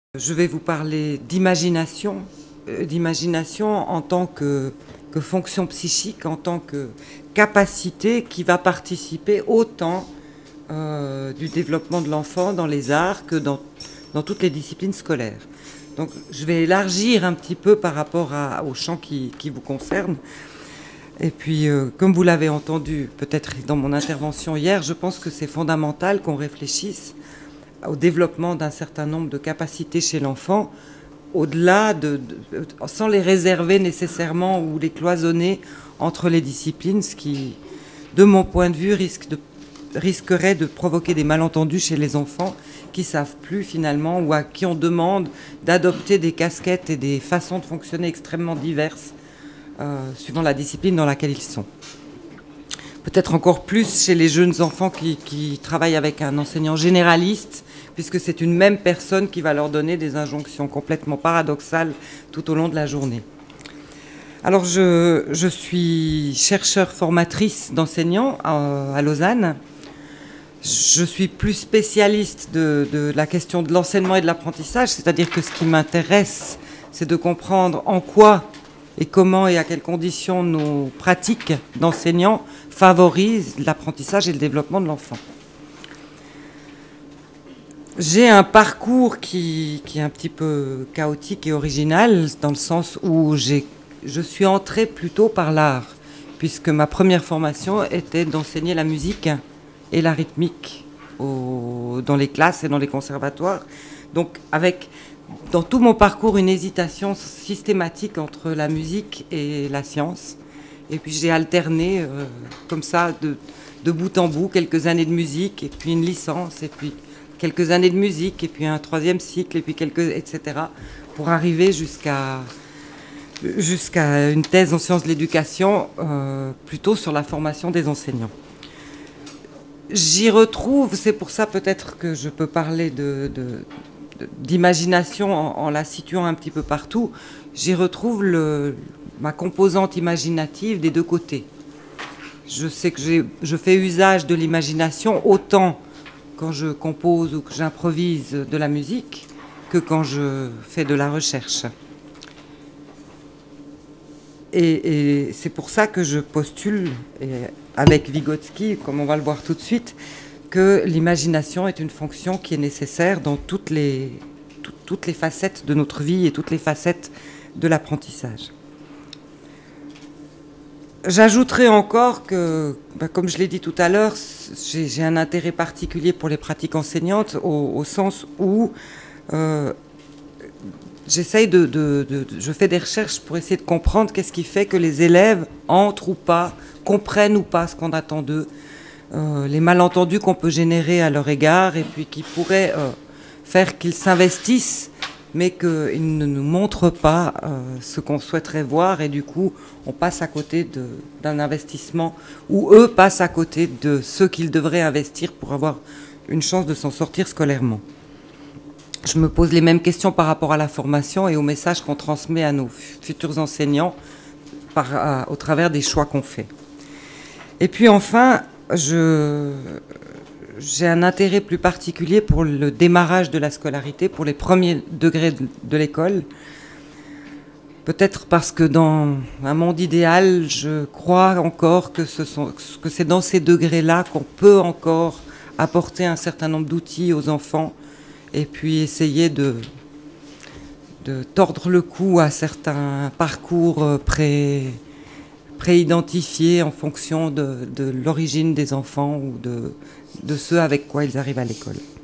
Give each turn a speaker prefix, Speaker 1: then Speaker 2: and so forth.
Speaker 1: Je vais vous parler d'imagination, d'imagination en tant que fonction psychique, en tant que capacité qui va participer autant du développement de l'enfant dans les arts que dans toutes les disciplines scolaires. Donc je vais élargir un petit peu par rapport au champ qui vous concerne. Et puis, comme vous l'avez entendu peut-être dans mon intervention hier, je pense que c'est fondamental qu'on réfléchisse au développement d'un certain nombre de capacités chez l'enfant, au-delà sans les réserver nécessairement ou les cloisonner entre les disciplines, ce qui, de mon point de vue, risquerait de provoquer des malentendus chez les enfants qui ne savent plus finalement ou à qui on demande d'adopter des casquettes et des façons de fonctionner extrêmement diverses suivant la discipline dans laquelle ils sont. Peut-être encore plus chez les jeunes enfants qui travaillent avec un enseignant généraliste, puisque c'est une même personne qui va leur donner des injonctions complètement paradoxales tout au long de la journée. Alors je suis chercheure formatrice d'enseignants à Lausanne. Je suis plus spécialiste de la question de l'enseignement et de l'apprentissage, c'est-à-dire que ce qui m'intéresse, c'est de comprendre en quoi et comment et à quelles conditions nos pratiques d'enseignants favorisent l'apprentissage et le développement de l'enfant. J'ai un parcours qui est un petit peu chaotique et original, dans le sens où je suis entrée plutôt par l'art, puisque ma première formation était d'enseigner la musique et la rythmique dans les classes et dans les conservatoires. Donc avec dans tout mon parcours une hésitation systématique entre la musique et la science. Et puis j'ai alterné comme ça de bout en bout, quelques années de musique, et puis une licence, et puis quelques années de musique, et puis un troisième cycle, et puis etc. pour arriver jusqu'à une thèse en sciences de l'éducation, plutôt sur la formation des enseignants. J'y retrouve, c'est pour ça peut-être que je peux parler d'imagination en la situant un petit peu partout, j'y retrouve ma composante imaginative des deux côtés. Je sais que je fais usage de l'imagination autant quand je compose ou que j'improvise de la musique que quand je fais de la recherche. Et c'est pour ça que je postule, avec Vygotsky, comme on va le voir tout de suite, que l'imagination est une fonction qui est nécessaire dans toutes les facettes de notre vie et toutes les facettes de l'apprentissage. J'ajouterai encore que, comme je l'ai dit tout à l'heure, j'ai un intérêt particulier pour les pratiques enseignantes au sens où j'essaye je fais des recherches pour essayer de comprendre qu'est-ce qui fait que les élèves entrent ou pas, comprennent ou pas ce qu'on attend d'eux, les malentendus qu'on peut générer à leur égard et puis qui pourraient faire qu'ils s'investissent mais qu'ils ne nous montrent pas ce qu'on souhaiterait voir et du coup on passe à côté d'un investissement ou eux passent à côté de ce qu'ils devraient investir pour avoir une chance de s'en sortir scolairement. Je me pose les mêmes questions par rapport à la formation et au message qu'on transmet à nos futurs enseignants au travers des choix qu'on fait. Et puis enfin, j'ai un intérêt plus particulier pour le démarrage de la scolarité, pour les premiers degrés de l'école. Peut-être parce que dans un monde idéal, je crois encore que c'est dans ces degrés-là qu'on peut encore apporter un certain nombre d'outils aux enfants et puis essayer de tordre le cou à certains parcours préidentifiés en fonction de l'origine des enfants ou de ceux avec quoi ils arrivent à l'école.